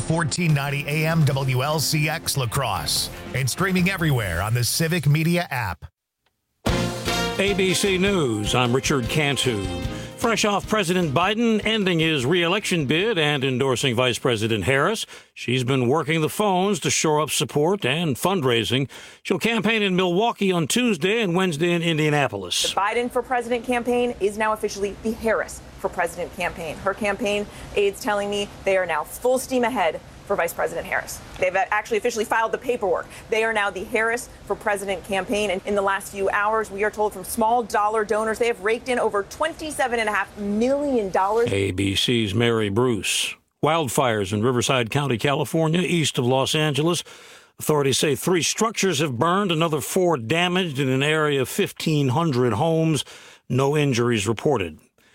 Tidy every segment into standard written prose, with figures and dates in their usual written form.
1490 AM WLCX La Crosse, and streaming everywhere on the Civic Media app. ABC News, I'm Richard Cantu. Fresh off President Biden ending his re-election bid and endorsing Vice President Harris, she's been working the phones to shore up support and fundraising. She'll campaign in Milwaukee on Tuesday and Wednesday in Indianapolis. The Biden for President campaign is now officially the Harris for President campaign. Her campaign aides telling me they are now full steam ahead for Vice President Harris. They've actually officially filed the paperwork. They are now the Harris for President campaign. And in the last few hours, we are told from small dollar donors, they have raked in over $27.5 million. ABC's Mary Bruce. Wildfires in Riverside County, California, east of Los Angeles. Authorities say 3 structures have burned, another 4 damaged in an area of 1,500 homes. No injuries reported.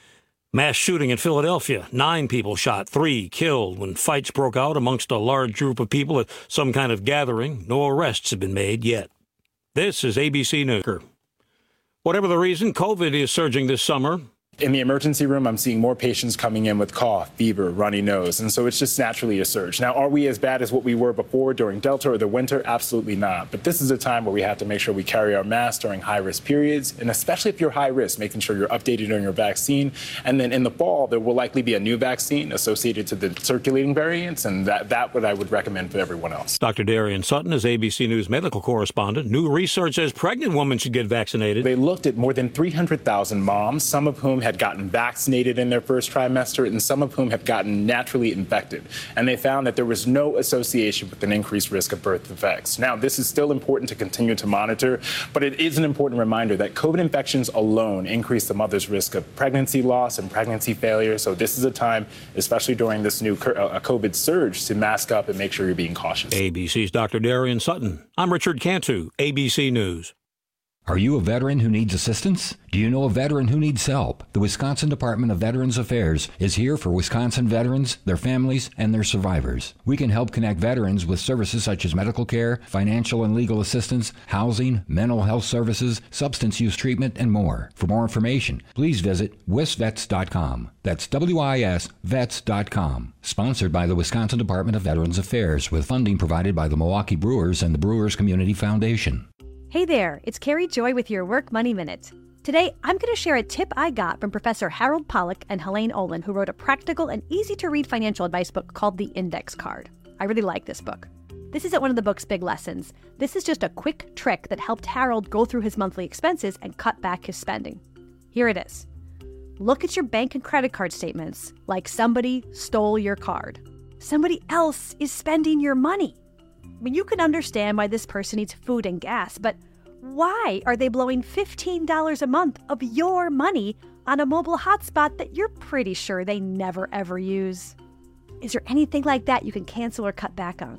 Mass shooting in Philadelphia. 9 people shot, 3 killed when fights broke out amongst a large group of people at some kind of gathering. No arrests have been made yet. This is ABC News. Whatever the reason, COVID is surging this summer. In the emergency room, I'm seeing more patients coming in with cough, fever, runny nose, and so it's just naturally a surge. Now, are we as bad as what we were before during Delta or the winter? Absolutely not. But this is a time where we have to make sure we carry our masks during high-risk periods, and especially if you're high risk, making sure you're updated on your vaccine. And then in the fall, there will likely be a new vaccine associated to the circulating variants, and that what I would recommend for everyone else. Dr. Darian Sutton is ABC News medical correspondent. New research says pregnant women should get vaccinated. They looked at more than 300,000 moms, some of whom had gotten vaccinated in their first trimester and some of whom had gotten naturally infected. And they found that there was no association with an increased risk of birth defects. Now, this is still important to continue to monitor, but it is an important reminder that COVID infections alone increase the mother's risk of pregnancy loss and pregnancy failure. So this is a time, especially during this new COVID surge, to mask up and make sure you're being cautious. ABC's Dr. Darian Sutton. I'm Richard Cantu, ABC News. Are you a veteran who needs assistance? Do you know a veteran who needs help? The Wisconsin Department of Veterans Affairs is here for Wisconsin veterans, their families, and their survivors. We can help connect veterans with services such as medical care, financial and legal assistance, housing, mental health services, substance use treatment, and more. For more information, please visit wisvets.com. That's WIS vets.com. Sponsored by the Wisconsin Department of Veterans Affairs with funding provided by the Milwaukee Brewers and the Brewers Community Foundation. Hey there, it's Carrie Joy with your Work Money Minute. Today, I'm going to share a tip I got from Professor Harold Pollack and Helene Olin, who wrote a practical and easy-to-read financial advice book called The Index Card. I really like this book. This isn't one of the book's big lessons. This is just a quick trick that helped Harold go through his monthly expenses and cut back his spending. Here it is. Look at your bank and credit card statements like somebody stole your card. Somebody else is spending your money. I mean, you can understand why this person needs food and gas, but why are they blowing $15 a month of your money on a mobile hotspot that you're pretty sure they never ever use? Is there anything like that you can cancel or cut back on?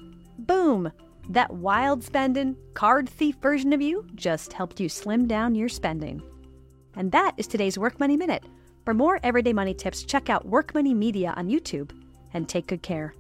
Boom! That wild spending, card thief version of you just helped you slim down your spending. And that is today's Work Money Minute. For more everyday money tips, check out Work Money Media on YouTube and take good care.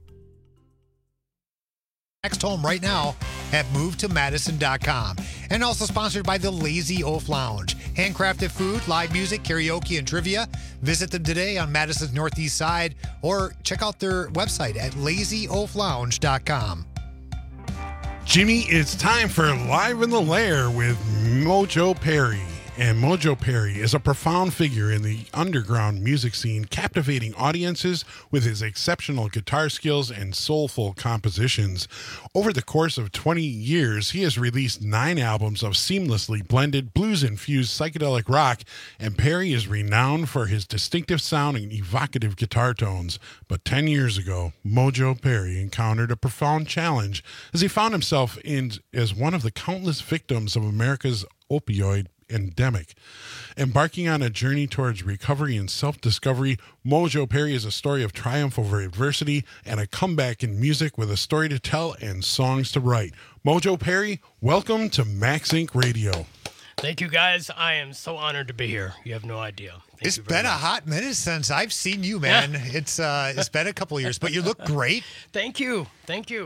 Next home right now at movetomadison.com. And also sponsored by the Lazy Oaf Lounge. Handcrafted food, live music, karaoke, and trivia. Visit them today on Madison's Northeast Side or check out their website at lazyoaflounge.com. Jimmy, it's time for Live in the Lair with Mojo Perry. And Mojo Perry is a profound figure in the underground music scene, captivating audiences with his exceptional guitar skills and soulful compositions. Over the course of 20 years, he has released 9 albums of seamlessly blended blues-infused psychedelic rock, and Perry is renowned for his distinctive sound and evocative guitar tones. But 10 years ago, Mojo Perry encountered a profound challenge as he found himself as one of the countless victims of America's opioid endemic. Embarking on a journey towards recovery and self-discovery, Mojo Perry is a story of triumph over adversity and a comeback in music with a story to tell and songs to write. Mojo Perry, welcome to Max Inc. Radio. Thank you, guys. I am so honored to be here. You have no idea. It's been a hot minute since I've seen you, man. Yeah. It's been a couple of years, but you look great. Thank you. Thank you.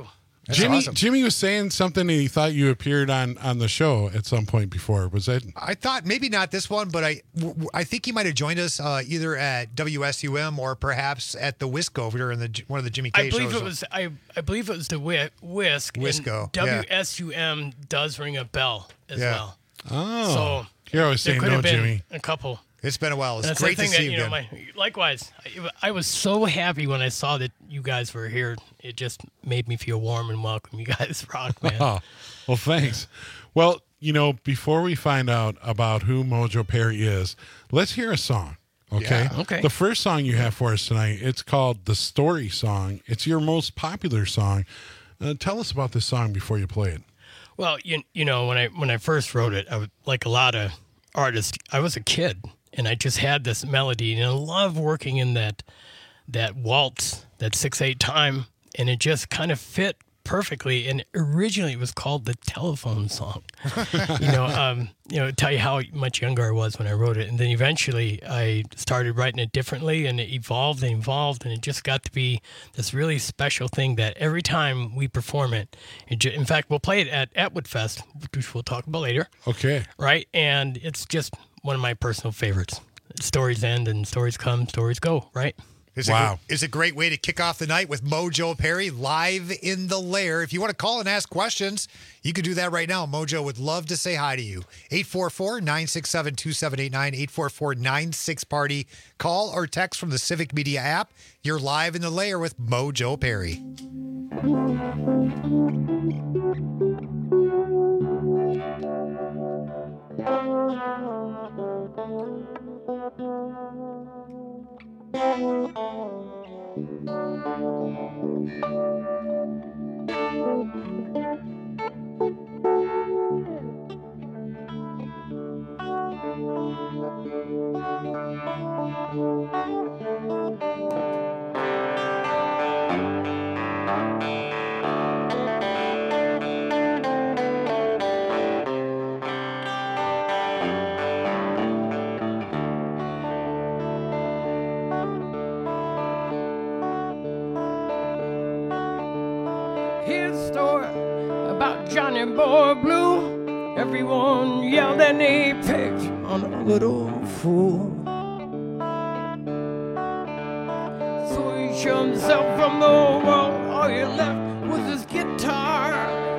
That's Jimmy awesome. Jimmy was saying something and he thought you appeared on the show at some point before. Was that? I thought maybe not this one, but I think he might have joined us either at WSUM or perhaps at the Wisco during one of the Jimmy K I believe shows. it was. I believe it was the Whisk. Wisco, And yeah. WSUM does ring a bell as Yeah. well. Oh, So you're always there saying could no, have been Jimmy. a couple. It's been a while. It's That's great the to thing see that, you you know, again. likewise, I was so happy when I saw that you guys were here. It just made me feel warm and welcome. You guys rock, man. Oh, well, thanks. Well, you know, before we find out about who Mojo Perry is, let's hear a song. Okay. Yeah. Okay. The first song you have for us tonight, it's called The Story Song. It's your most popular song. Tell us about this song before you play it. Well, you know, when I first wrote it, I was, like a lot of artists, I was a kid and I just had this melody and I love working in that waltz, that 6/8 time, and it just kind of fit perfectly. And originally it was called the Telephone Song. Tell you how much younger I was when I wrote it, and then eventually I started writing it differently, and it evolved and evolved, and it just got to be this really special thing that every time we perform it, in fact, we'll play it at Atwood Fest, which we'll talk about later. Okay. Right, and it's just one of my personal favorites. Stories end and stories come, stories go. Right. It's a great way to kick off the night with Mojo Perry live in the Lair. If you want to call and ask questions, you can do that right now. Mojo would love to say hi to you. 844-967-2789, 844-96-PARTY. Call or text from the Civic Media app. You're live in the Lair with Mojo Perry. Here's a story about Johnny Boy Blue. Everyone yelled and they picked on a little fool. So he showed himself from the world. All he left was his guitar.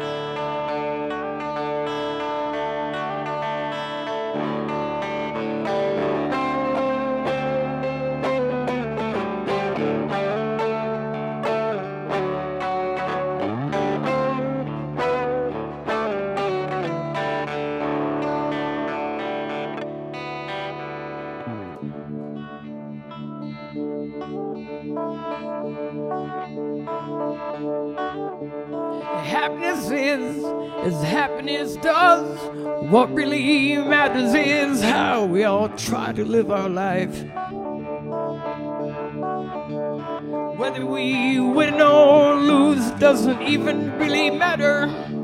Happiness is as happiness does. What really matters is how we all try to live our life. Whether we win or lose doesn't even really matter.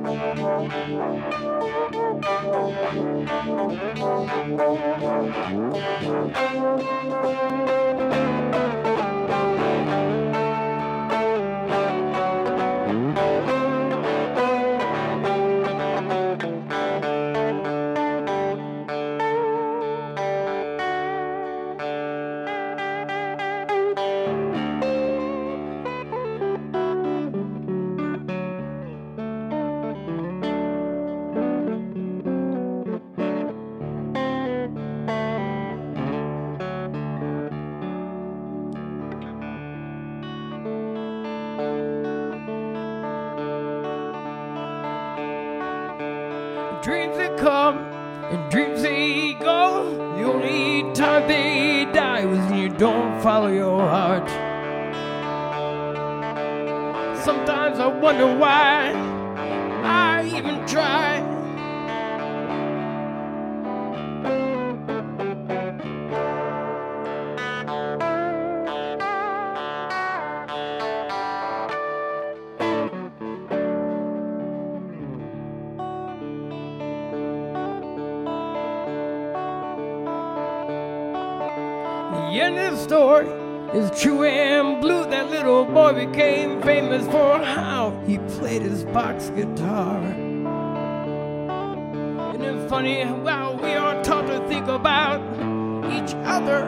Dreams that come and dreams they go. The only time they die was when you don't follow your heart. Sometimes I wonder why I even try. The end of the story It's true and blue, that little boy became famous for how he played his box guitar. Isn't it funny how we are taught to think about each other?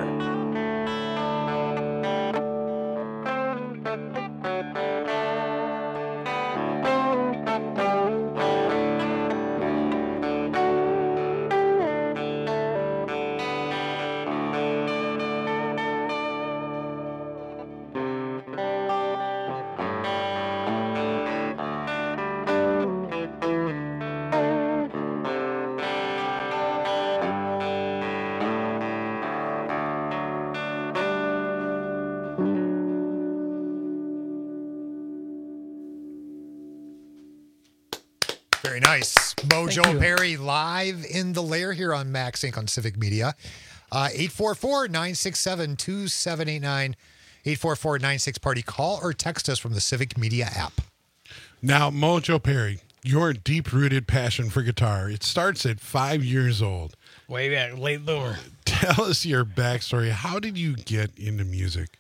Very nice. Mojo Thank you. Perry live in the Lair here on Max Inc. on Civic Media. 844-967-2789. 844-96-PARTY. Call or text us from the Civic Media app. Now, Mojo Perry, your deep-rooted passion for guitar, it starts at 5 years old. Way back, late bloomer. Tell us your backstory. How did you get into music?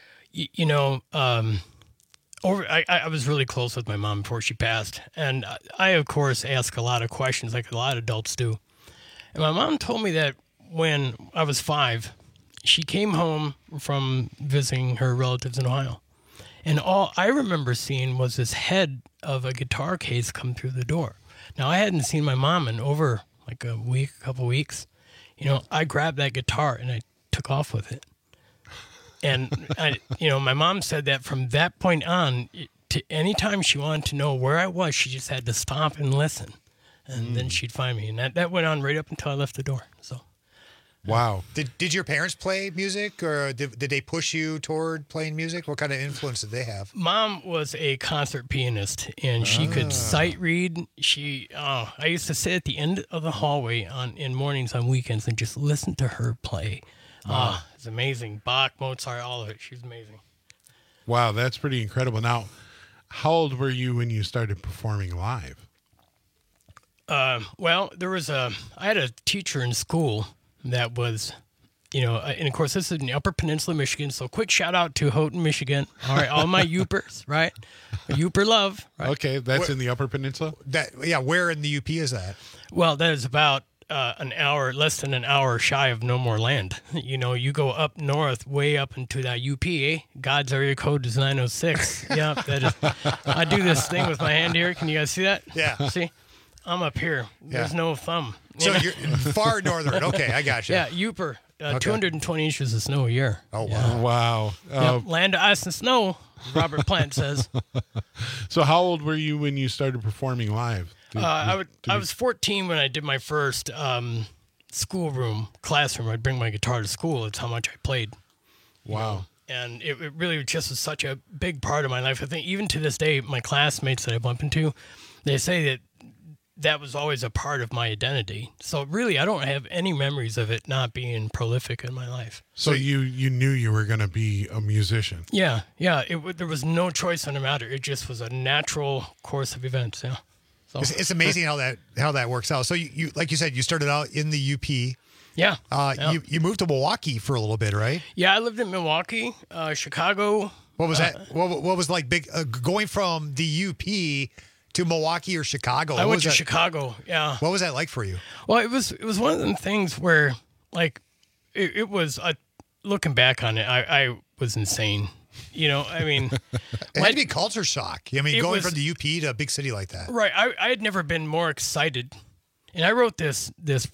I was really close with my mom before she passed, and I, of course, ask a lot of questions like a lot of adults do. And my mom told me that when I was 5, she came home from visiting her relatives in Ohio, and all I remember seeing was this head of a guitar case come through the door. Now, I hadn't seen my mom in over like a couple weeks. I grabbed that guitar and I took off with it. And, my mom said that from that point on, to any time she wanted to know where I was, she just had to stop and listen. And then she'd find me. And that went on right up until I left the door. So, Wow. Did your parents play music, or did they push you toward playing music? What kind of influence did they have? Mom was a concert pianist, and she could sight read. I used to sit at the end of the hallway in mornings on weekends and just listen to her play. It's amazing. Bach, Mozart, all of it. She's amazing. Wow, that's pretty incredible. Now, how old were you when you started performing live? Well, I had a teacher in school that was, and of course this is in the Upper Peninsula, Michigan. So quick shout out to Houghton, Michigan. All right, all my Yoopers, right? Yooper love. Right? Okay, that's in the Upper Peninsula? Where in the UP is that? Well, that is about less than an hour shy of No More Land. You go up north, way up into that UP, eh? God's area code is 906. Yeah, that is. I do this thing with my hand here. Can you guys see that? Yeah. See? I'm up here. There's no thumb. So you're far northern. Okay, I got you. Yeah, Yooper. 220 inches of snow a year. Oh, wow. Yeah. Wow. Yep, land of ice and snow, Robert Plant says. So how old were you when you started performing live? I was 14 when I did my first classroom. I'd bring my guitar to school. It's how much I played. Wow. And it really just was such a big part of my life. I think even to this day, my classmates that I bump into, they say that was always a part of my identity. So really, I don't have any memories of it not being prolific in my life. So you knew you were going to be a musician? Yeah. There was no choice in the matter. It just was a natural course of events. Yeah. So, it's amazing how that works out. So you like you said, you started out in the UP. Yeah. You moved to Milwaukee for a little bit, right? Yeah, I lived in Milwaukee, Chicago. What was that? What was like big going from the UP to Milwaukee or Chicago? I went to Chicago. Yeah. What was that like for you? Well, it was one of them things where, like, it was looking back on it, I was insane. I mean, it had to be culture shock. I mean, going from the UP to a big city like that. Right. I had never been more excited, and I wrote this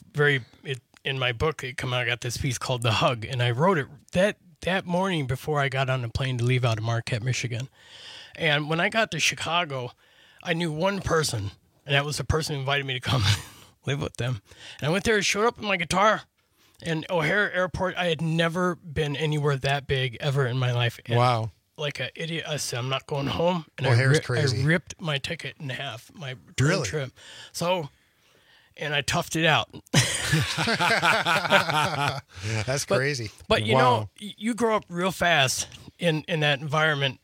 in my book. I got this piece called "The Hug," and I wrote it that morning before I got on the plane to leave out of Marquette, Michigan. And when I got to Chicago, I knew one person, and that was the person who invited me to come live with them. And I went there and showed up with my guitar. And O'Hare Airport, I had never been anywhere that big ever in my life. And wow. Like an idiot, I said, I'm not going home. And O'Hare's crazy. I ripped my ticket in half, my return trip. So, and I toughed it out. That's crazy. But you know, you grow up real fast in that environment.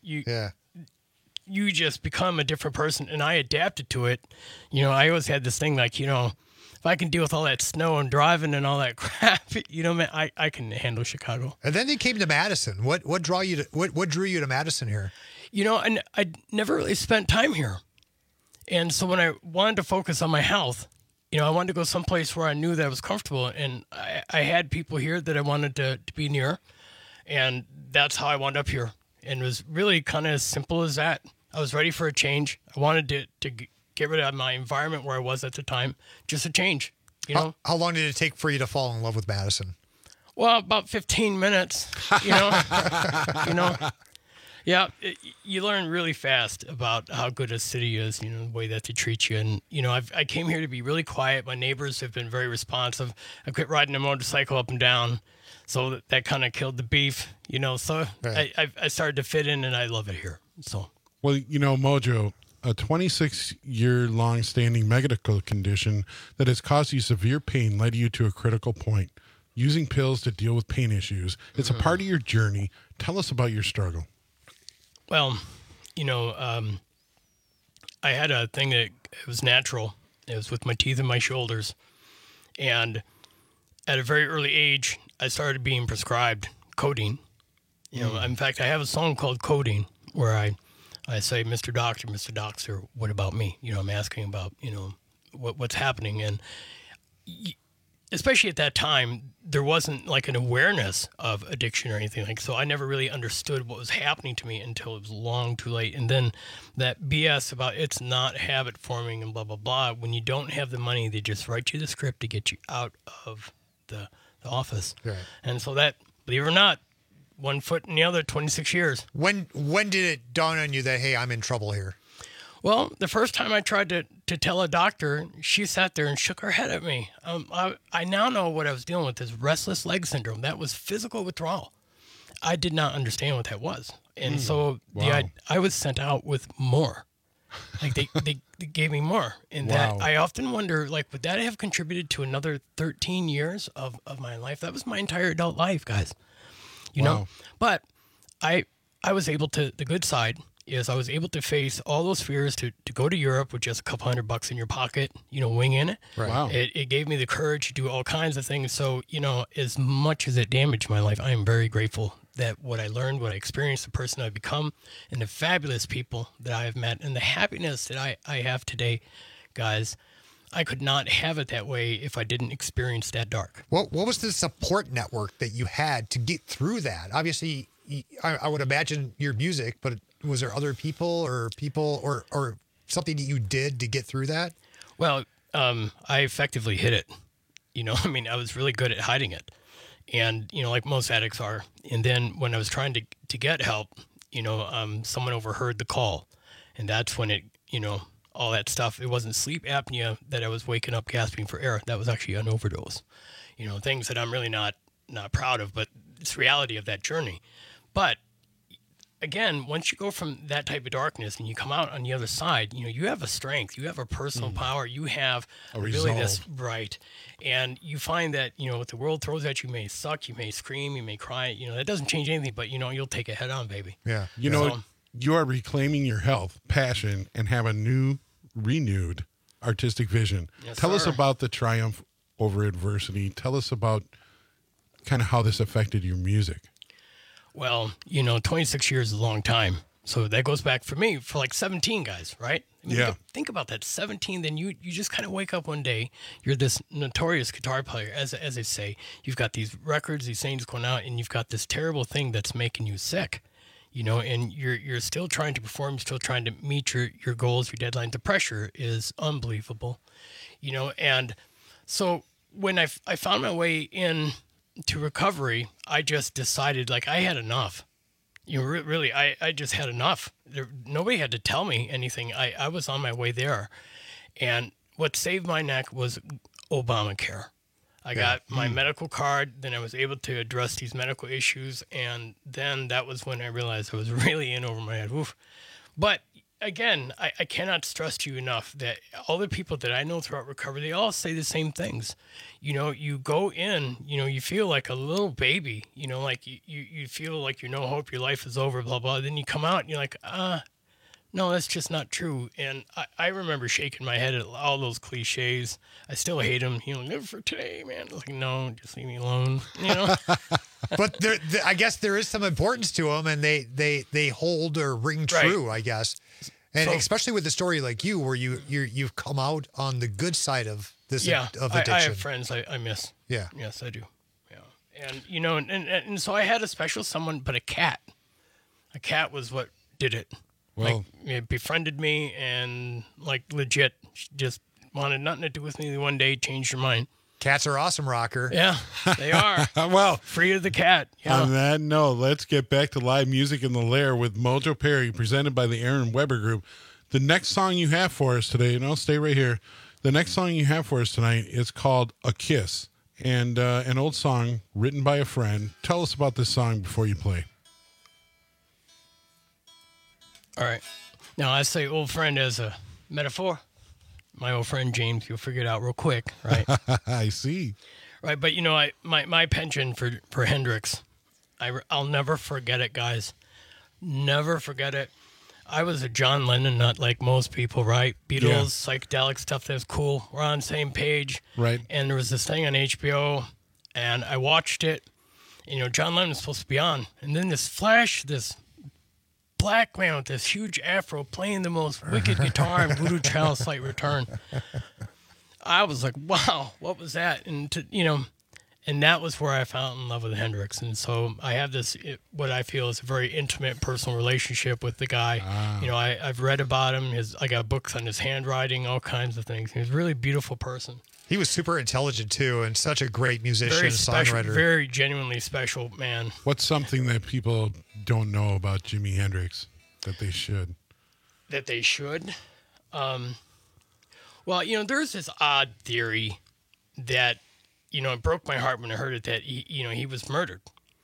You just become a different person. And I adapted to it. I always had this thing like, if I can deal with all that snow and driving and all that crap, you know, man, I can handle Chicago. And then you came to Madison. What drew you to Madison here? You know, and I never really spent time here. And so when I wanted to focus on my health, you know, I wanted to go someplace where I knew that I was comfortable. And I had people here that I wanted to be near. And that's how I wound up here. And it was really kind of as simple as that. I was ready for a change. I wanted to get rid of my environment where I was at the time. Just a change, you know. How long did it take for you to fall in love with Madison? Well, about 15 minutes, you know. You know. Yeah, you learn really fast about how good a city is, you know, the way that they treat you. And, you know, I came here to be really quiet. My neighbors have been very responsive. I quit riding a motorcycle up and down. So that kind of killed the beef, you know. So right. I started to fit in, and I love it here. So, well, you know, Mojo, a 26-year-long standing medical condition that has caused you severe pain led you to a critical point, using pills to deal with pain issues. It's a part of your journey. Tell us about your struggle. Well, you know, I had a thing that it was natural. It was with my teeth and my shoulders. And at a very early age, I started being prescribed codeine. You know, in fact, I have a song called Codeine where I say, Mr. Doctor, what about me? You know, I'm asking about, you know, what's happening. And especially at that time, there wasn't like an awareness of addiction or anything like so. I never really understood what was happening to me until it was long too late. And then that BS about it's not habit forming and blah, blah, blah. When you don't have the money, they just write you the script to get you out of the office. Right. And so that, believe it or not, one foot in the other, 26 years. When did it dawn on you that, hey, I'm in trouble here? Well, the first time I tried to tell a doctor, she sat there and shook her head at me. I now know what I was dealing with is restless leg syndrome. That was physical withdrawal. I did not understand what that was. And so I was sent out with more. Like they gave me more. And that I often wonder, like, would that have contributed to another 13 years of my life? That was my entire adult life, guys. You know? But I was able to, the good side is I was able to face all those fears to go to Europe with just a couple $100 in your pocket, you know, wing in it. Right. Wow. It gave me the courage to do all kinds of things. So, you know, as much as it damaged my life, I am very grateful that what I learned, what I experienced, the person I've become, and the fabulous people that I have met, and the happiness that I have today, guys, I could not have it that way if I didn't experience that dark. What was the support network that you had to get through that? Obviously, I would imagine your music, but was there other people or something that you did to get through that? Well, I effectively hid it. You know, I mean, I was really good at hiding it. And, you know, like most addicts are. And then when I was trying to get help, you know, someone overheard the call. And that's when it, you know, all that stuff. It wasn't sleep apnea that I was waking up gasping for air. That was actually an overdose. You know, things that I'm really not proud of, but it's reality of that journey. But again, once you go from that type of darkness and you come out on the other side, you know, you have a strength, you have a personal power, you have really this right. And you find that, you know, what the world throws at you may suck, you may scream, you may cry, you know, that doesn't change anything, but, you know, you'll take it head on, baby. Yeah. You know, you are reclaiming your health, passion, and have a renewed artistic vision. Yes, Tell us sir. about the triumph over adversity. Tell us about kind of how this affected your music. Well, you know, 26 years is a long time. So that goes back for me for like 17 guys, right? I mean, think about that. 17, then you just kind of wake up one day. You're this notorious guitar player, as they say. You've got these records, these things going out, and you've got this terrible thing that's making you sick, you know, and you're still trying to perform, still trying to meet your goals, your deadlines. The pressure is unbelievable, you know. And so when I found my way in to recovery, I just decided, like, I had enough. You know, really, I just had enough. Nobody had to tell me anything. I was on my way there. And what saved my neck was Obamacare. I got my medical card, then I was able to address these medical issues, and then that was when I realized I was really in over my head. Oof. But again, I cannot stress to you enough that all the people that I know throughout recovery, they all say the same things. You know, you go in, you know, you feel like a little baby, you know, like you feel like you're no hope, your life is over, blah, blah. Then you come out and you're like, No, that's just not true. And I remember shaking my head at all those cliches. I still hate them. Live for today, man. Like, no, just leave me alone. But I guess there is some importance to them, and they hold or ring true, right. I guess. And especially with a story like you, where you've come out on the good side of this of addiction. I have friends I miss. Yeah. Yes, I do. Yeah. And and so I had a special someone, but a cat. A cat was what did it. Well, it befriended me and legit just wanted nothing to do with me. One day changed her mind. Cats are awesome, Rocker. Yeah, they are. Well, free of the cat. Yeah. On that note, let's get back to live music in the Lair with Mojo Perry, presented by the Aaron Weber Group. The next song you have for us today, stay right here. The next song you have for us tonight is called "A Kiss," and an old song written by a friend. Tell us about this song before you play. All right. Now, I say old friend as a metaphor. My old friend James, you'll figure it out real quick, right? I see. Right, but my penchant for Hendrix, I'll never forget it, guys. Never forget it. I was a John Lennon nut like most people, right? Beatles, psychedelic stuff that's cool. We're on the same page. Right. And there was this thing on HBO, and I watched it. John Lennon was supposed to be on. And then this black man with this huge afro playing the most wicked guitar in Voodoo Child Slight Return. I was like, wow, what was that? And and that was where I fell in love with Hendrix. And so I have what I feel is a very intimate personal relationship with the guy. I've read about him. I got books on his handwriting, all kinds of things. He was a really beautiful person. He was super intelligent too, and such a great musician, songwriter. Very genuinely special man. What's something that people don't know about Jimi Hendrix that they should? That they should? Well, there's this odd theory that, it broke my heart when I heard it that he was murdered.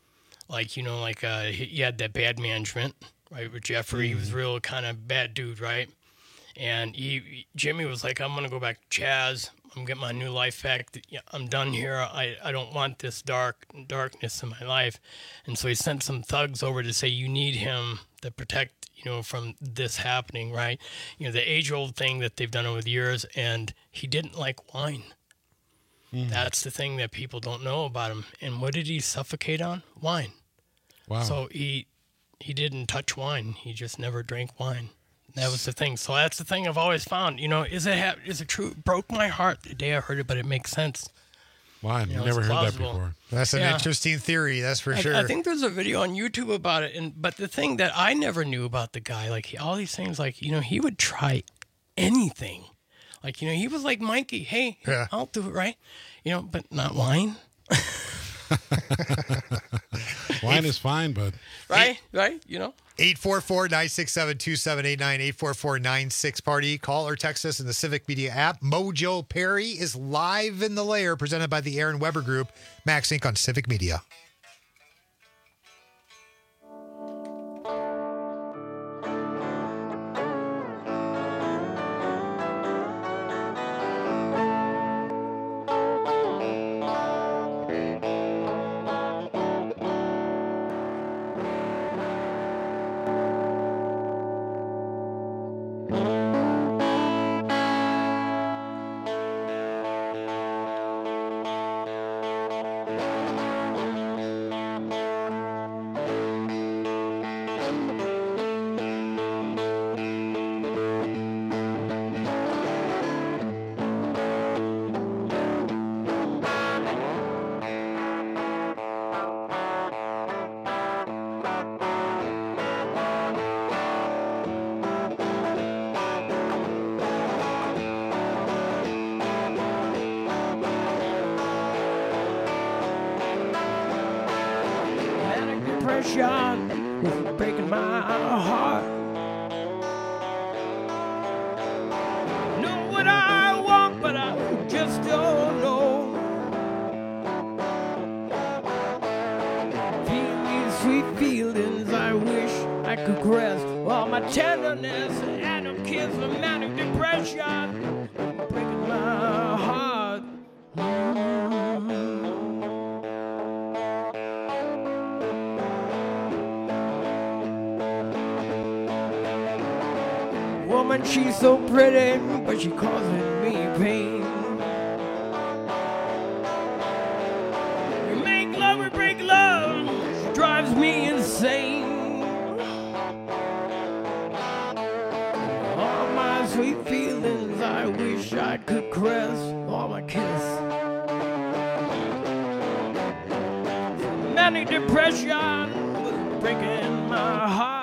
He had that bad management, right, with Jeffrey. He was real kind of bad dude, right? And Jimmy was like, I'm going to go back to Chaz. I'm getting my new life back. I'm done here. I don't want this darkness in my life. And so he sent some thugs over to say, you need him to protect, from this happening, right? The age-old thing that they've done over the years. And he didn't like wine. That's the thing that people don't know about him. And what did he suffocate on? Wine. Wow. So he didn't touch wine. He just never drank wine. That was the thing. So that's the thing I've always found. Is it true? It broke my heart the day I heard it, but it makes sense. Wow, I've never heard that before. That's an interesting theory, that's for sure. I think there's a video on YouTube about it. But the thing that I never knew about the guy, all these things, he would try anything. He was like Mikey. Hey, I'll do it, right? But not wine. Wine is fine, but... Right? 844-967-2789, 844-96-PARTY. Call or text us in the Civic Media app. Mojo Perry is live in the Lair, presented by the Aaron Weber Group. Max Inc. on Civic Media. depression is breaking my heart. Know what I want, but I just don't know. Feel these sweet feelings, I wish I could caress all my tenderness and a kiss of manic depression breaking my heart. Woman, she's so pretty, but she causing me pain. We make love, we break love, she drives me insane. All my sweet feelings, I wish I could caress, all my kiss. Manic depression breaking my heart.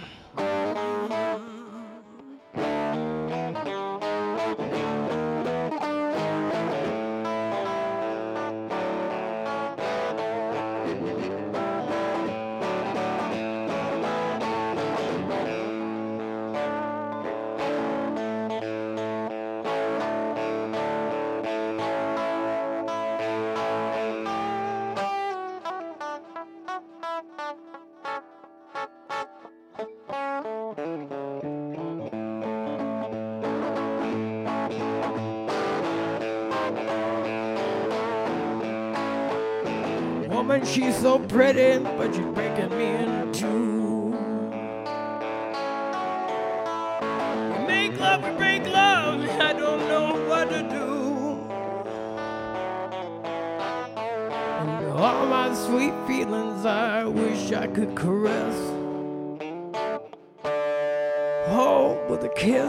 Woman, she's so pretty, but she's breaking me in two. We make love, we break love, I don't know what to do. And all my sweet feelings, I wish I could caress. Oh, with a kiss.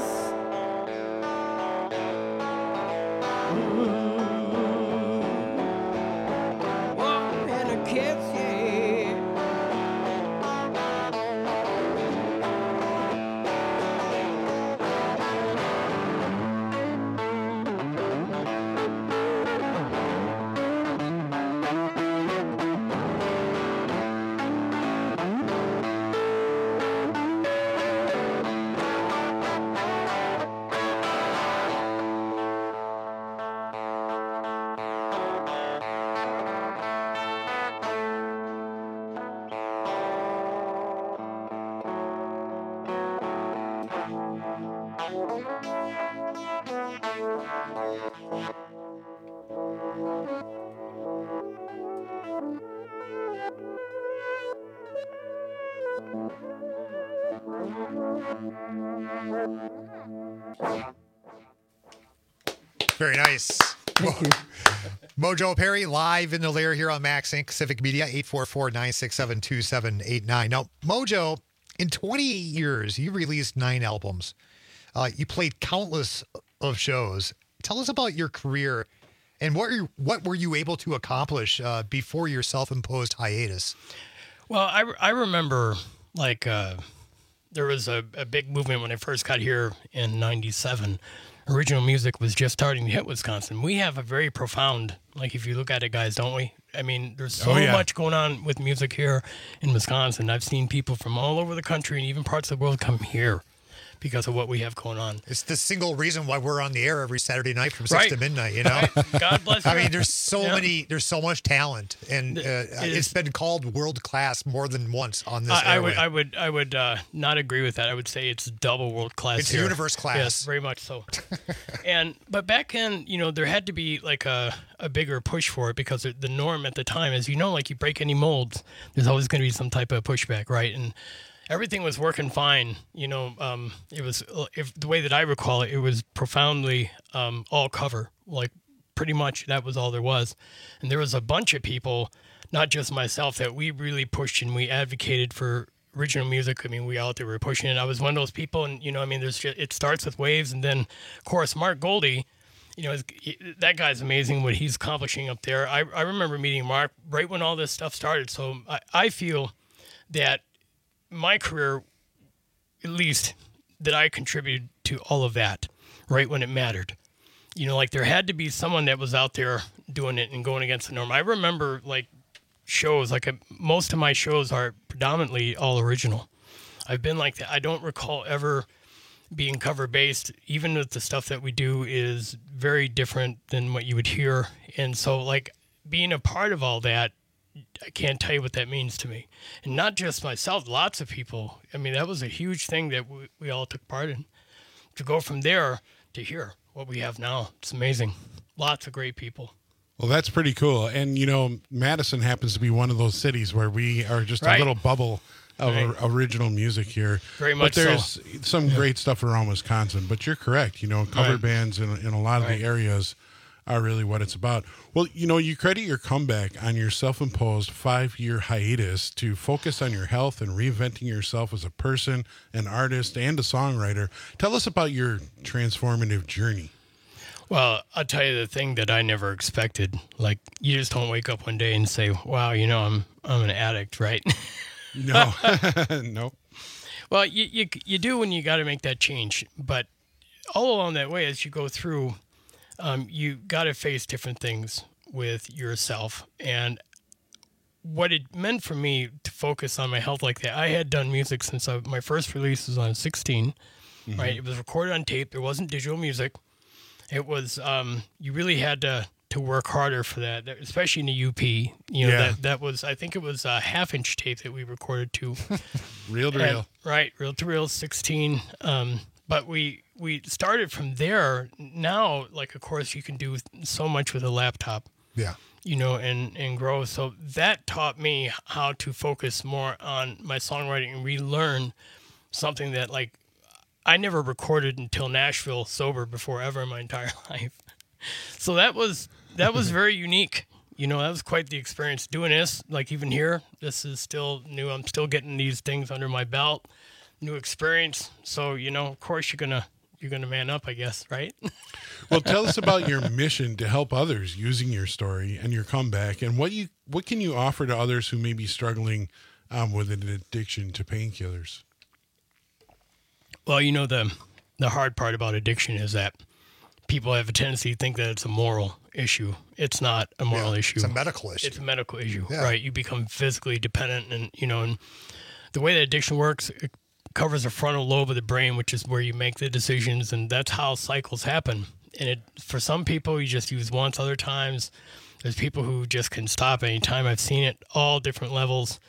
Very nice. Thank you. Mojo Perry live in the lair here on Max Inc. Civic Media, 844-967-2789. Now, Mojo, in 28 years, you released 9 albums. You played countless of shows. Tell us about your career and what were you able to accomplish before your self-imposed hiatus? Well, I remember, like, there was a big movement when I first got here in 97. Original music was just starting to hit Wisconsin. We have a very profound, like, if you look at it, guys, don't we? I mean, there's so much going on with music here in Wisconsin. I've seen people from all over the country and even parts of the world come here because of what we have going on. It's the single reason why we're on the air every Saturday night from 6 to midnight, you know? God bless you. I mean, there's so much talent, and it's been called world class more than once on this airway. I would not agree with that. I would say it's double world class. It's here. universe class. Yes, very much so. But back then, you know, there had to be like a bigger push for it because the norm at the time is, you know, like you break any molds, there's always going to be some type of pushback, right? And everything was working fine. You know, it was, if the way that I recall it, it was profoundly all cover. Like pretty much that was all there was. And there was a bunch of people, not just myself, that we really pushed and we advocated for original music. I mean, we out there were pushing it. I was one of those people, and you know, I mean, it starts with waves, and then of course Mark Goldie. You know, that guy's amazing what he's accomplishing up there. I remember meeting Mark right when all this stuff started. So I feel that my career, at least, that I contributed to all of that right when it mattered. You know, like there had to be someone that was out there doing it and going against the norm. I remember like shows, like most of my shows are predominantly all original. I've been like that. I don't recall ever being cover based, even with the stuff that we do is very different than what you would hear. And so like being a part of all that, I can't tell you what that means to me. And not just myself, lots of people. I mean, that was a huge thing that we all took part in. To go from there to here, what we have now, it's amazing. Lots of great people. Well, that's pretty cool. And, you know, Madison happens to be one of those cities where we are just a little bubble of original music here. Very much but there's some great stuff around Wisconsin. But you're correct. Cover bands in a lot of the areas are really what it's about. Well, you credit your comeback on your self-imposed 5-year hiatus to focus on your health and reinventing yourself as a person, an artist, and a songwriter. Tell us about your transformative journey. Well, I'll tell you the thing that I never expected. Like, you just don't wake up one day and say, wow, I'm an addict, right? No. Nope. Well, you do when you got to make that change. But all along that way, as you go through, you got to face different things with yourself. And what it meant for me to focus on my health like that, I had done music since my first release was on 16, right? It was recorded on tape. There wasn't digital music. It was, you really had to work harder for that, especially in the UP. That was, I think it was a half-inch tape that we recorded to. Reel to reel. Right, reel to reel, 16. But we started from there. Now, of course, you can do so much with a laptop. Yeah. And grow. So that taught me how to focus more on my songwriting and relearn something that, I never recorded until Nashville sober before ever in my entire life. So that was very unique. That was quite the experience doing this. Even here, this is still new. I'm still getting these things under my belt. New experience. So, of course you're gonna man up, I guess, right? Well, tell us about your mission to help others using your story and your comeback, and what can you offer to others who may be struggling with an addiction to painkillers? Well, the hard part about addiction is that people have a tendency to think that it's a moral issue. It's not a moral issue. It's a medical issue. It's a medical issue, right? You become physically dependent, and and the way that addiction works, it covers the frontal lobe of the brain, which is where you make the decisions, and that's how cycles happen. And for some people, you just use once, other times. There's people who just can stop anytime. I've seen it all different levels.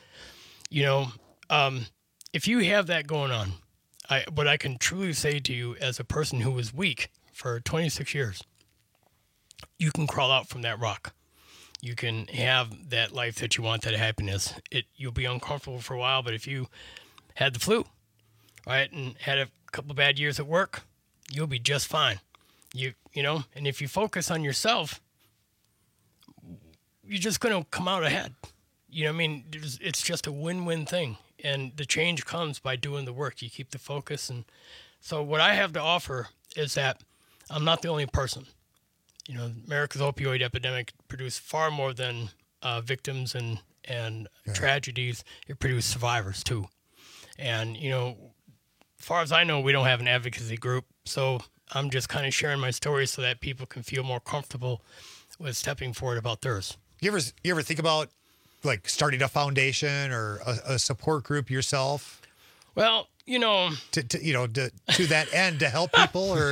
If you have that going on, what I can truly say to you as a person who was weak for 26 years, you can crawl out from that rock. You can have that life that you want, that happiness. You'll be uncomfortable for a while, but if you had the flu, right, and had a couple bad years at work, you'll be just fine. And if you focus on yourself, you're just going to come out ahead. It's just a win-win thing. And the change comes by doing the work. You keep the focus. And so what I have to offer is that I'm not the only person. America's opioid epidemic produced far more than victims and tragedies. It produced survivors, too. And, as far as I know, we don't have an advocacy group. So I'm just kind of sharing my story so that people can feel more comfortable with stepping forward about theirs. You ever think about starting a foundation or a support group yourself? Well, to that end to help people, or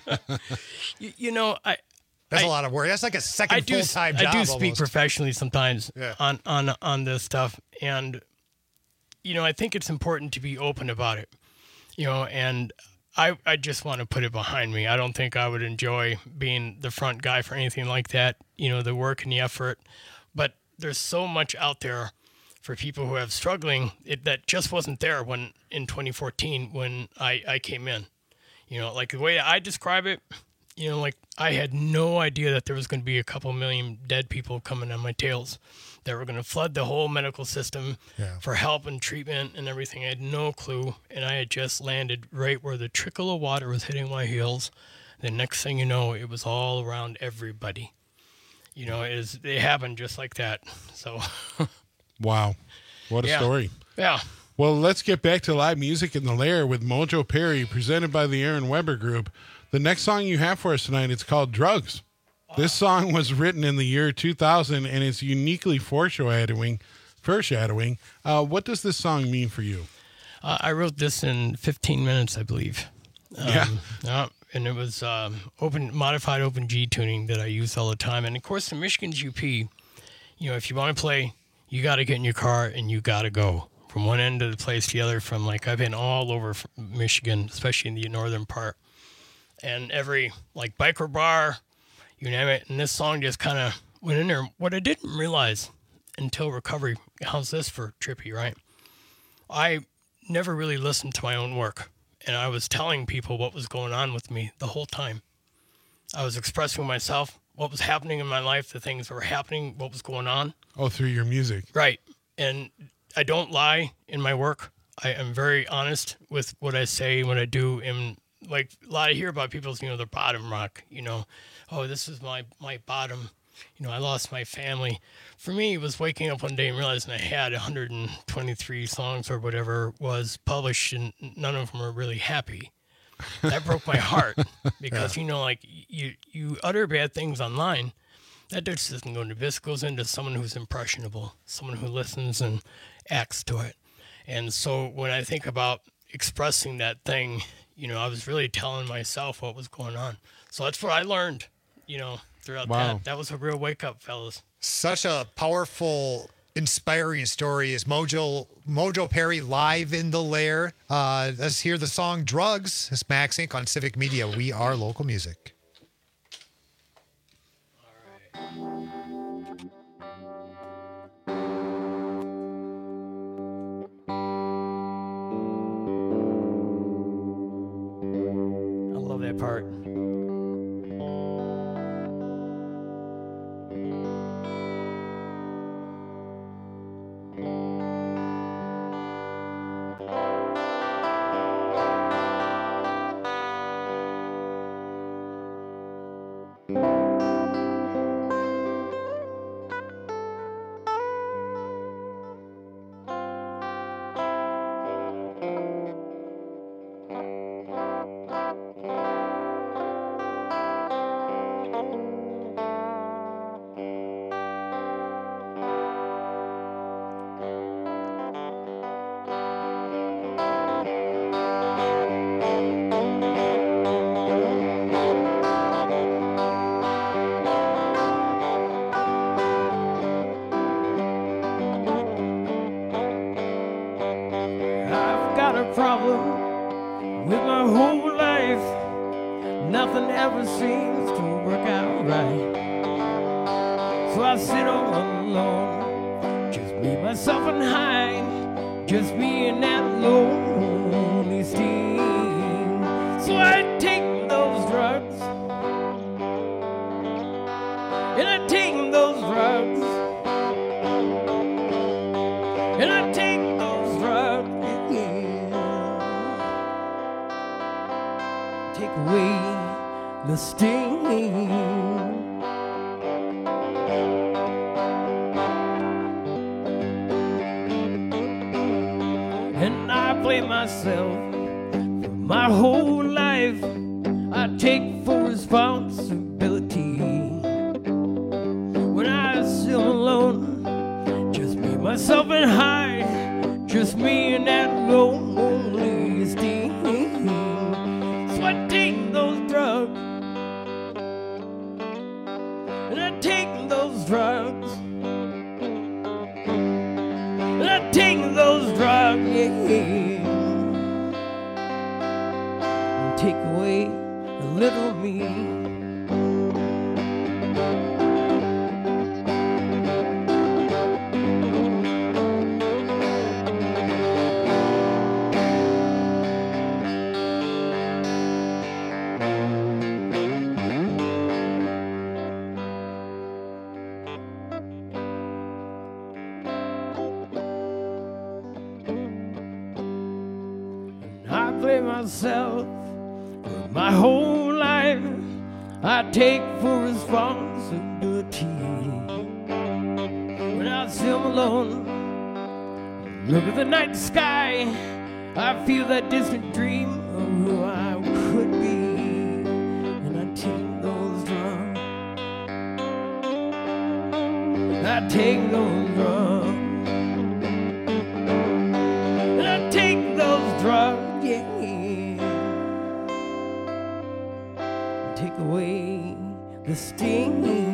that's a lot of work. That's like a second full-time job. I do speak almost professionally sometimes on this stuff, and I think it's important to be open about it. And I just want to put it behind me. I don't think I would enjoy being the front guy for anything like that. The work and the effort, but there's so much out there for people who have struggling that just wasn't there when in 2014 when I came in. The way I describe it, I had no idea that there was going to be a couple million dead people coming on my tails that were going to flood the whole medical system for help and treatment and everything. I had no clue, and I had just landed right where the trickle of water was hitting my heels. The next thing you know, it was all around everybody. It happened just like that. So, wow, what a story! Yeah. Well, let's get back to live music in the Lair with Mojo Perry, presented by the Aaron Weber Group. The next song you have for us tonight, it's called Drugs. This song was written in the year 2000, and it's uniquely foreshadowing. What does this song mean for you? I wrote this in 15 minutes, I believe. And it was modified open G tuning that I use all the time. And of course, in Michigan's UP, if you want to play, you got to get in your car and you got to go from one end of the place to the other. I've been all over Michigan, especially in the northern part, and every biker bar, you name it. And this song just kind of went in there. What I didn't realize until recovery, how's this for trippy, right? I never really listened to my own work. And I was telling people what was going on with me the whole time. I was expressing myself, what was happening in my life, the things that were happening, what was going on. Oh, through your music. Right. And I don't lie in my work. I am very honest with what I say, what I do. And like a lot I hear about people's, their bottom rock, oh, this is my bottom. I lost my family. For me, it was waking up one day and realizing I had 123 songs or whatever was published, and none of them were really happy. That broke my heart because, you utter bad things online. That just doesn't go into this. It goes into someone who's impressionable, someone who listens and acts to it. And so when I think about expressing that thing, I was really telling myself what was going on. So that's what I learned, throughout that. That was a real wake up, fellas. Such a powerful, inspiring story is Mojo Perry live in the lair. Let's hear the song Drugs. It's Max Inc. on Civic Media. We are local music. I love that part. Problem with my whole life. Nothing ever seems to work out right. So I sit all alone, just me, myself, and hide, just me and that lonely steam. So I take those drugs, and I take those drugs, and I take those drugs. Take away the sting, and I blame myself for my whole life. I take full responsibility when I sit alone, just me, myself, and hide, just me and that lonely steam. I take those drugs, and I take those drugs, and I take those drugs, yeah, and take away a little me. Myself for my whole life. I take full responsibility when I sit alone, look at the night sky. I feel that distant dream of who I could be, and I take those drugs, I take those drugs, and I take those drugs, yeah. Take away the sting.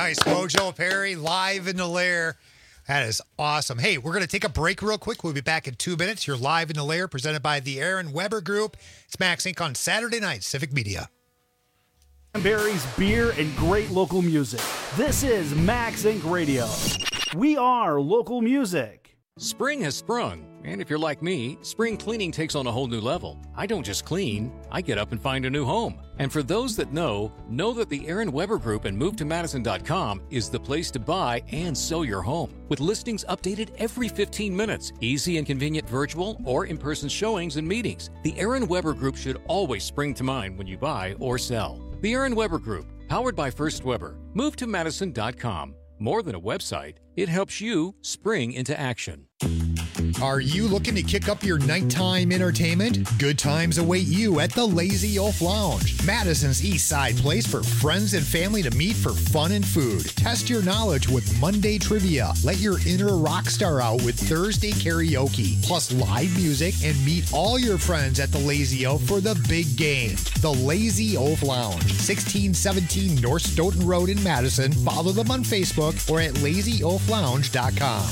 nice. Mojo Perry live in the lair. That is awesome. Hey, we're going to take a break real quick. We'll be back in 2 minutes. You're live in the lair, presented by the Aaron Weber Group. It's Max Inc. on Saturday night, Civic Media. Berries, beer, and great local music. This is Max Inc. Radio. We are local music. Spring has sprung, and if you're like me, spring cleaning takes on a whole new level. I don't just clean, I get up and find a new home. And for those that know that the Aaron Weber Group and MoveToMadison.com is the place to buy and sell your home. With listings updated every 15 minutes, easy and convenient virtual or in-person showings and meetings, the Aaron Weber Group should always spring to mind when you buy or sell. The Aaron Weber Group, powered by First Weber. MoveToMadison.com. More than a website, it helps you spring into action. Are you looking to kick up your nighttime entertainment? Good times await you at the Lazy Oaf Lounge, Madison's East Side place for friends and family to meet for fun and food. Test your knowledge with Monday trivia. Let your inner rock star out with Thursday karaoke, plus live music, and meet all your friends at the Lazy Oaf for the big game. The Lazy Oaf Lounge, 1617 North Stoughton Road in Madison. Follow them on Facebook or at lazyoaflounge.com.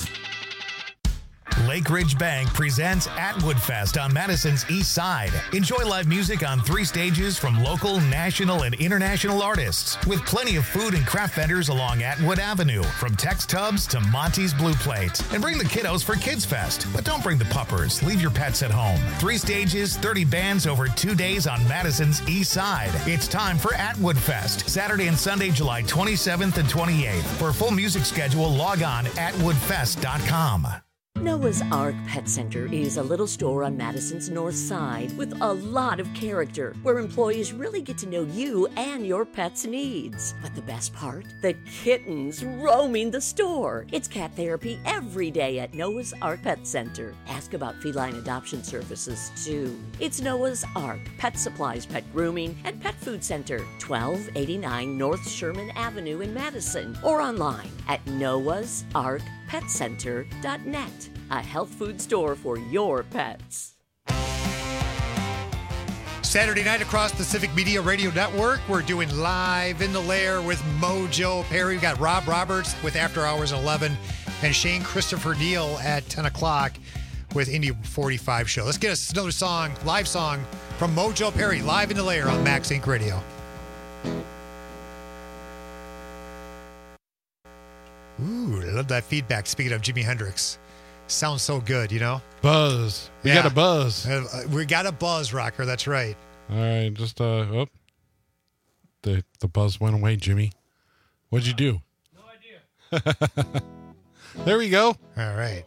Lake Ridge Bank presents Atwood Fest on Madison's East Side. Enjoy live music on 3 stages from local, national, and international artists, with plenty of food and craft vendors along Atwood Avenue, from Tex Tubs to Monty's Blue Plate. And bring the kiddos for Kids Fest, but don't bring the puppers. Leave your pets at home. 3 stages, 30 bands over 2 days on Madison's East Side. It's time for Atwood Fest, Saturday and Sunday, July 27th and 28th. For a full music schedule, log on atwoodfest.com. Noah's Ark Pet Center is a little store on Madison's north side with a lot of character, where employees really get to know you and your pet's needs. But the best part? The kittens roaming the store. It's cat therapy every day at Noah's Ark Pet Center. Ask about feline adoption services, too. It's Noah's Ark Pet Supplies, Pet Grooming, and Pet Food Center, 1289 North Sherman Avenue in Madison, or online at noahsarkpetcenter.net. A health food store for your pets. Saturday night across the Civic Media Radio Network, we're doing Live in the Lair with Mojo Perry. We've got Rob Roberts with After Hours at 11 and Shane Christopher Neal at 10 o'clock with Indy 45 show. Let's get us another song, live song from Mojo Perry, Live in the Lair on Max Inc. Radio. Ooh, I love that feedback. Speaking of Jimi Hendrix. Sounds so good, you know? Buzz. We got a buzz. We got a buzz, Rocker. That's right. All right. Just, the buzz went away, Jimmy. What'd you do? No idea. There we go. All right.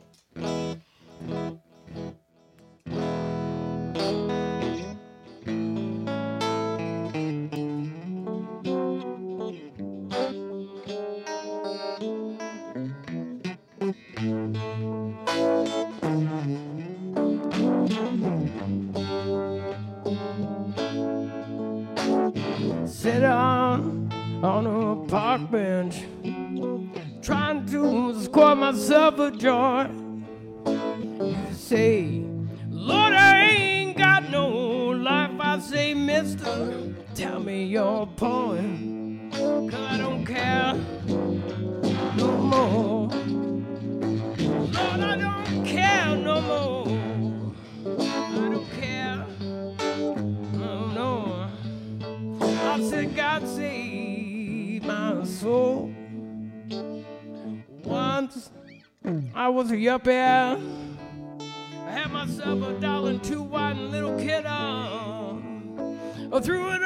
Sit down on a park bench, trying to score myself a joy. You say, Lord, I ain't got no life. I say, mister, tell me your poem, 'cause I don't care no more. Lord, I don't care no more. I don't care. No. I said, God save my soul. Once I was a yuppie. I had myself $1.02 white and little kid on. I threw it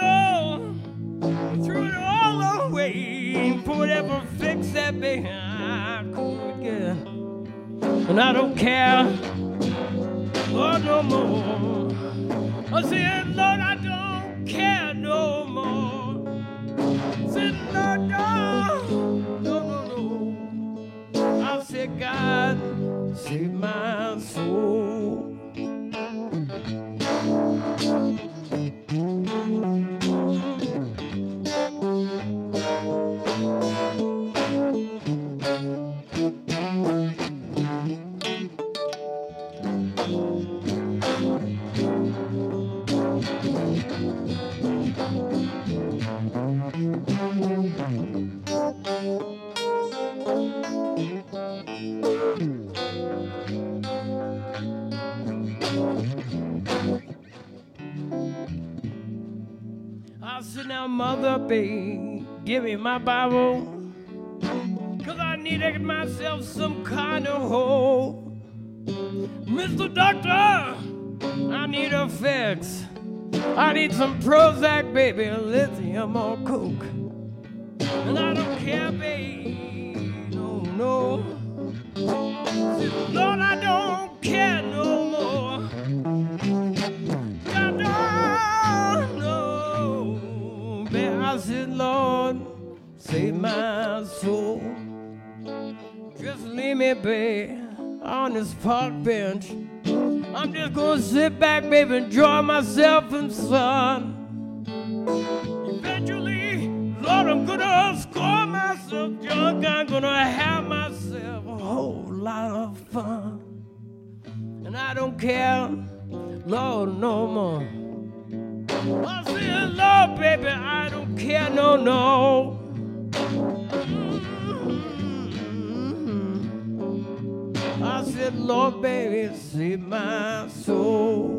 all away for whatever fix that baby I could get. And I don't care, Lord, no more. I said, Lord, I don't care no more. I said, Lord, no. I said, God, save my soul. babe, give me my Bible, 'cause I need to get myself some kind of hole. Mr. Doctor, I need a fix. I need some Prozac, baby, lithium or coke. And I don't care, babe, no. Lord, I don't care no more. I don't know. Babe, I said, Lord, save my soul. Just leave me, babe, on this park bench. I'm just gonna sit back, baby, enjoy myself in the sun. Eventually, Lord, I'm gonna score myself drunk. I'm gonna have myself a whole lot of fun. And I don't care, Lord, no more. I said, Lord, baby, I don't care, no. I said, Lord, baby, save my soul.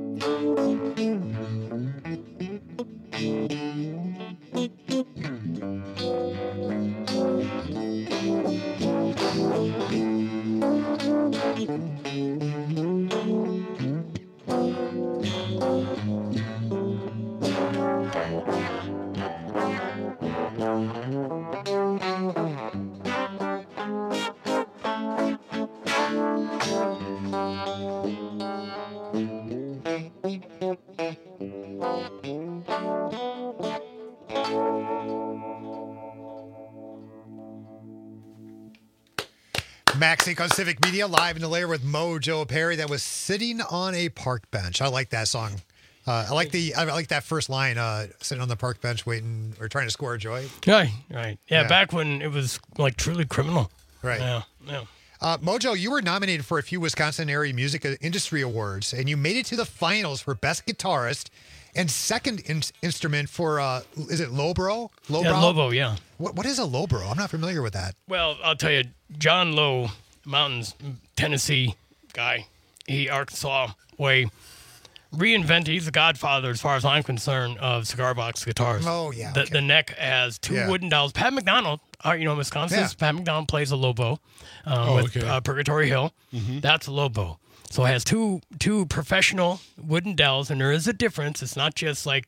Max Inc. on Civic Media, live in the lair with Mojo Perry. That was Sitting on a Park Bench. I like that song. I like that first line, sitting on the park bench waiting or trying to score a joy. Right. Yeah, back when it was like truly criminal. Right. Yeah. Mojo, you were nominated for a few Wisconsin area music industry awards, and you made it to the finals for Best Guitarist and Second Instrument for, is it Lowbrow? Yeah, Lobo, yeah. What is a Lowbrow? I'm not familiar with that. Well, I'll tell you, John Lowe, Mountains, Tennessee guy, he Arkansas way, reinvented, he's the godfather, as far as I'm concerned, of cigar box guitars. Oh, yeah. The neck has two wooden dowels. Pat McDonald, Wisconsin's Pat McDonald plays a Lobo with Purgatory Hill. Mm-hmm. That's a Lobo. So it has two professional wooden dowels, and there is a difference. It's not just like,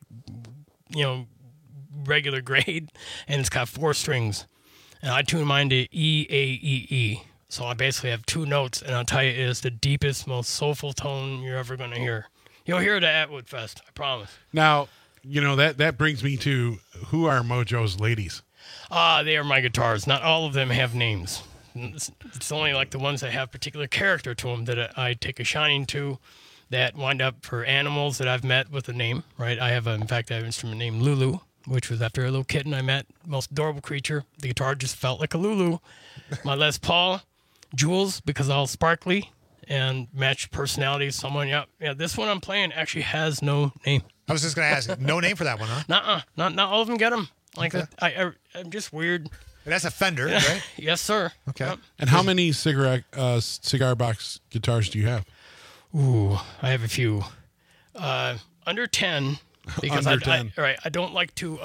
regular grade, and it's got 4 strings. And I tune mine to E, A, E, E. So I basically have 2 notes, and I'll tell you, it is the deepest, most soulful tone you're ever going to hear. You'll hear it at Atwood Fest, I promise. Now, that brings me to, who are Mojo's ladies? They are my guitars. Not all of them have names. It's only like the ones that have particular character to them that I take a shining to, that wind up for animals that I've met with a name, right? I have an instrument named Lulu, which was after a little kitten I met, most adorable creature. The guitar just felt like a Lulu. My Les Paul, Jules, because all sparkly and match personality. Someone, this one I'm playing actually has no name. I was just going to ask, no name for that one, huh? Not all of them get them. Like I'm just weird. That's a Fender, right? Yes, sir. Okay. Yep. And how many cigar box guitars do you have? Ooh, I have a few. Under 10. Because Under 10. I don't like to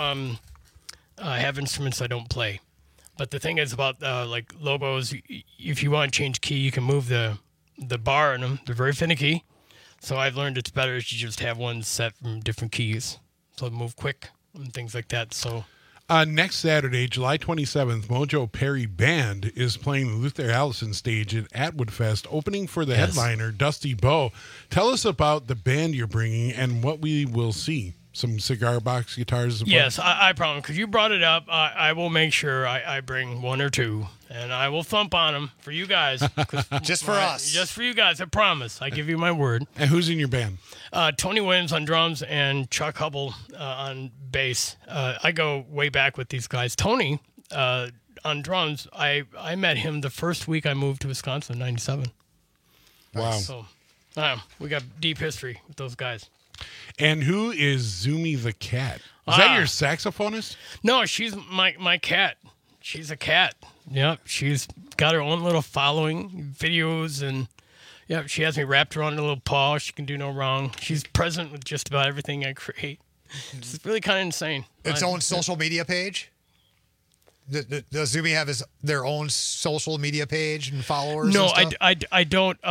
have instruments I don't play. But the thing is about like Lobos, if you want to change key, you can move the bar in them. They're very finicky. So I've learned it's better if you just have one set from different keys. So they move quick and things like that. So next Saturday, July 27th, Mojo Perry Band is playing the Luther Allison stage at Atwood Fest, opening for the headliner, Dusty Bowe. Tell us about the band you're bringing and what we will see. Some cigar box guitars? Yes, I promise. Because you brought it up, I will make sure I bring 1 or 2, and I will thump on them for you guys. Just for us. Just for you guys, I promise. I give you my word. And who's in your band? Tony Williams on drums and Chuck Hubble on bass. I go way back with these guys. Tony, on drums, I met him the first week I moved to Wisconsin in 97. Wow. So we got deep history with those guys. And who is Zumi the cat? Is that your saxophonist? No, she's my cat. She's a cat. Yep, she's got her own little following, videos, and she has me wrapped around her little paw. She can do no wrong. She's present with just about everything I create. It's really kind of insane. Its own social media page? Does Zumi have their own social media page and followers? No, and stuff? I don't.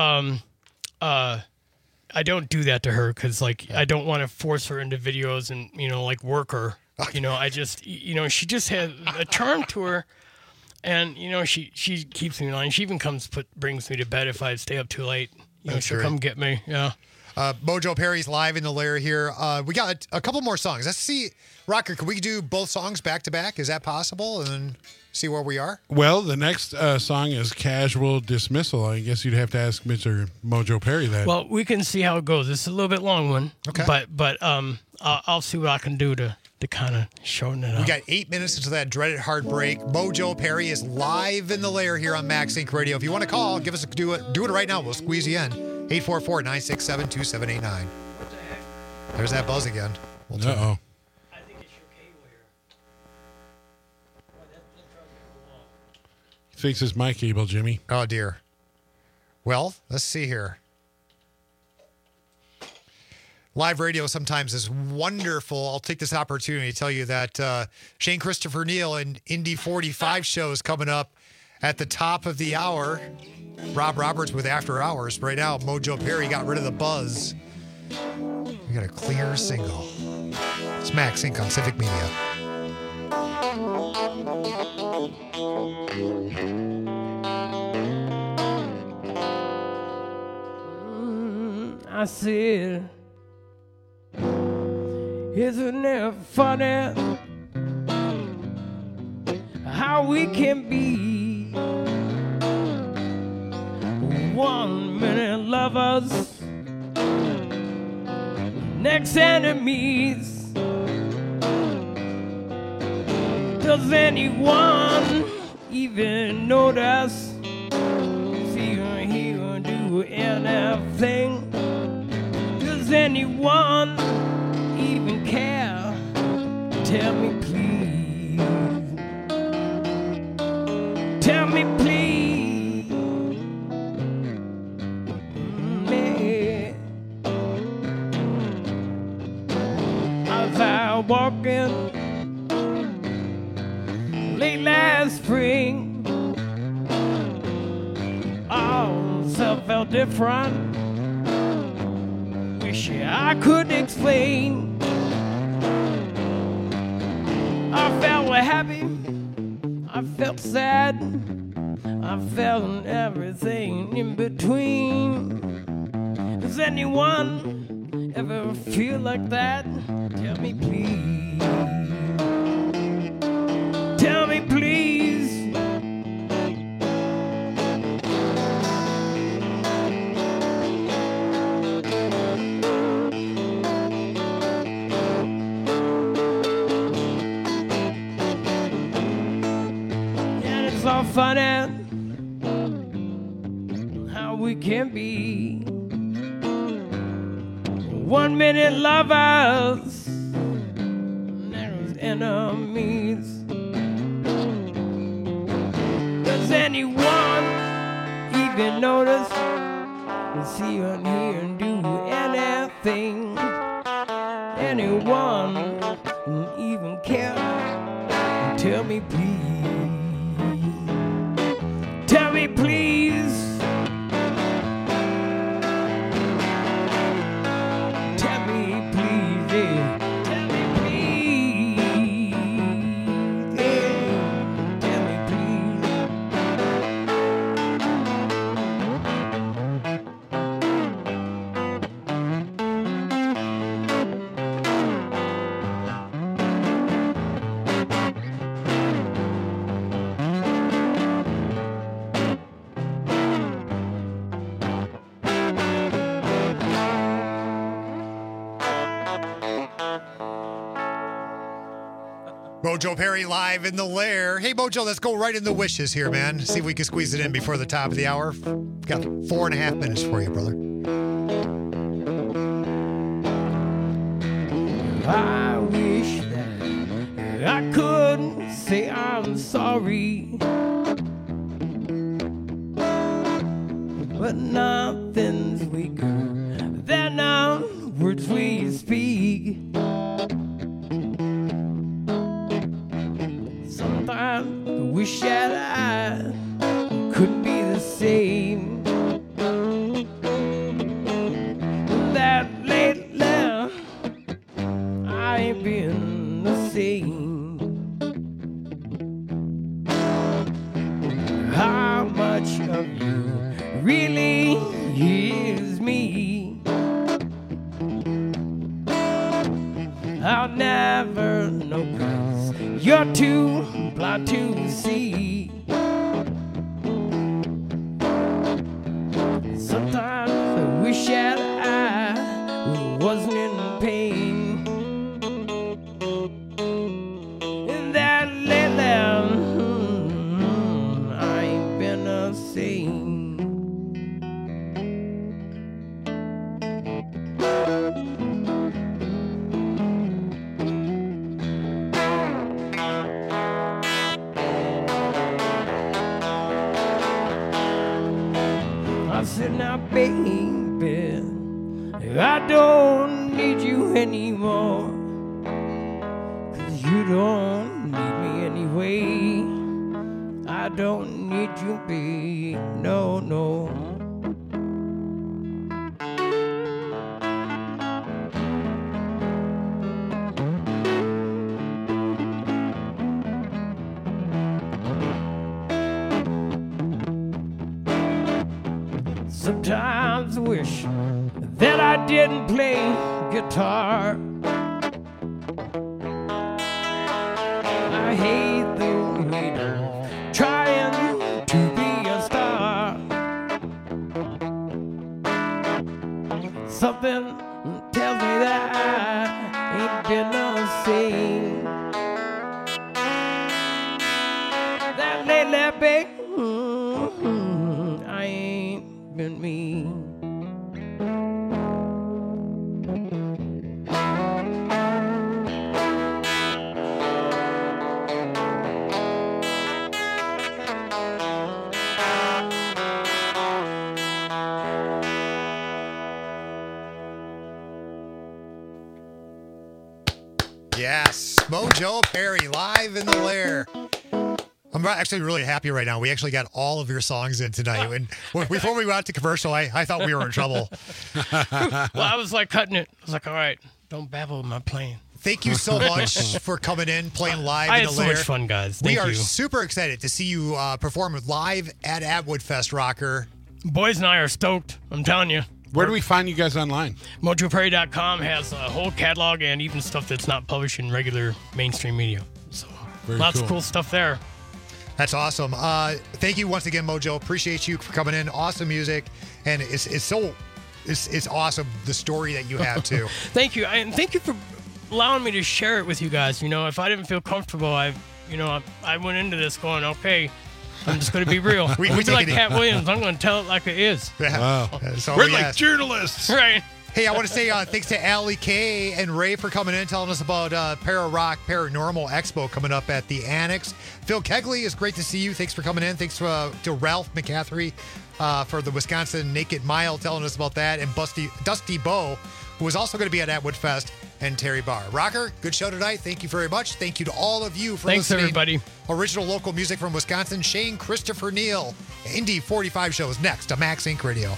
I don't do that to her because, like, I don't want to force her into videos and, like, work her. I just, she just has a charm to her. And, she keeps me in line. She even brings me to bed if I stay up too late. She'll come get me. Yeah. Mojo Perry's live in the lair here. We got a couple more songs. Let's see. Rocker, can we do both songs back to back? Is that possible? And then see where we are? Well, the next song is Casual Dismissal. I guess you'd have to ask Mr. Mojo Perry that. Well, we can see how it goes. It's a little bit long one. Okay. But I'll see what I can do to kind of shorten it up. We got 8 minutes until that dreaded heartbreak. Mojo Perry is live in the lair here on Max Inc. Radio. If you want to call, give us do it right now. We'll squeeze you in. 844-967-2789. There's that buzz again. Uh-oh. He thinks it's my cable, Jimmy. Oh, dear. Well, let's see here. Live radio sometimes is wonderful. I'll take this opportunity to tell you that Shane Christopher Neal and Indy 45 show is coming up at the top of the hour. Rob Roberts with After Hours. Right now, Mojo Perry got rid of the buzz. We got a clear single. It's Max Inc. on Civic Media. I said, isn't it funny how we can be 1 minute lovers, next enemies? Does anyone even notice? See her, hear her, do anything? Does anyone even care? Tell me please. Tell me please. Me. I was out walking late last spring. All self felt different. Wish I could explain. I felt happy, I felt sad, I felt everything in between. Does anyone ever feel like that? Tell me please. Tell me please. So funny how we can be 1 minute lovers, next enemies. Does anyone even notice? See and hear and do anything? Anyone even care? Tell me please. Tell me please. Tell me please, yeah. Tell me please, yeah. Tell me Mojo Perry live in the lair. Hey, Mojo, let's go right in the wishes here, man. See if we can squeeze it in before the top of the hour. Got 4.5 minutes for you, brother. I wish that I could say I'm sorry, but nothing's weaker than the words we speak. of you really is me. I'll never know 'cause you're too blind to see. Sometimes I wish that I wasn't in pain. And that lately I ain't been the same. I said, now, baby, I don't need you anymore. 'Cause you don't need me anyway. I don't need you, babe. No, no. Sometimes I wish that I didn't play guitar. I hate the weight of trying to be a star. Something tells me that I ain't been the same. That lately, babe, I ain't been me. Yes, Mojo Perry live in the lair. I'm actually really happy right now. We actually got all of your songs in tonight. And before we went out to commercial, I thought we were in trouble. Well, I was like cutting it. I was like, all right, don't babble my playing. Thank you so much for coming in, playing live I in had the so lair. much fun, guys. We Thank are you. super excited to see you perform live at Atwood Fest, Rocker. Boys and I are stoked. I'm telling you. Where do we find you guys online? MojoPerry.com has a whole catalog and even stuff that's not published in regular mainstream media. So lots of cool stuff there. That's awesome. Thank you once again, Mojo. Appreciate you for coming in. Awesome music, and it's awesome the story that you have too. Thank you, and thank you for allowing me to share it with you guys. You know, if I didn't feel comfortable, I went into this going, okay, I'm just going to be real. we We'll be take like it- Cat Williams. I'm going to tell it like it is. Yeah. Wow. So We're we like asked. journalists. Right. Hey, I want to say thanks to Allie K and Ray for coming in and telling us about Para-Rock Paranormal Expo coming up at the Annex. Phil Kegley, it's great to see you. Thanks for coming in. Thanks to Ralph McCaffrey for the Wisconsin Naked Mile telling us about that. And Dusty Bow, who is also going to be at Atwood Fest, and Terry Barr. Rocker, good show tonight. Thank you very much. Thank you to all of you for Thanks, listening. everybody. Original local music from Wisconsin, Shane Christopher Neal. Indy 45 shows next on Max Inc. Radio.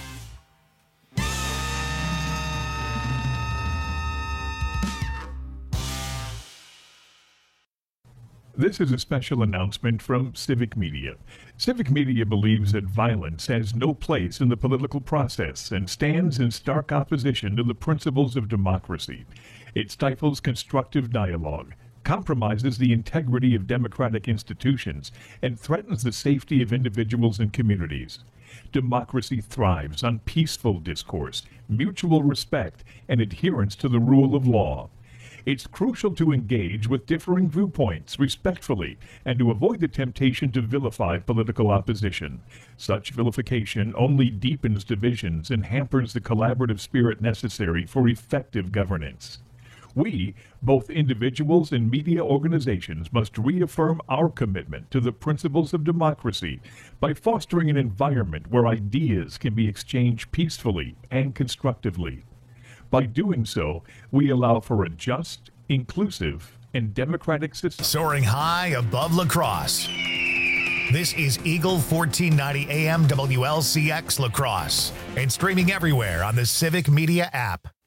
This is a special announcement from Civic Media. Civic Media believes that violence has no place in the political process and stands in stark opposition to the principles of democracy. It stifles constructive dialogue, compromises the integrity of democratic institutions, and threatens the safety of individuals and communities. Democracy thrives on peaceful discourse, mutual respect, and adherence to the rule of law. It's crucial to engage with differing viewpoints respectfully and to avoid the temptation to vilify political opposition. Such vilification only deepens divisions and hampers the collaborative spirit necessary for effective governance. We, both individuals and media organizations, must reaffirm our commitment to the principles of democracy by fostering an environment where ideas can be exchanged peacefully and constructively. By doing so, we allow for a just, inclusive, and democratic system. Soaring high above La Crosse. This is Eagle 1490 AM WLCX La Crosse and streaming everywhere on the Civic Media app.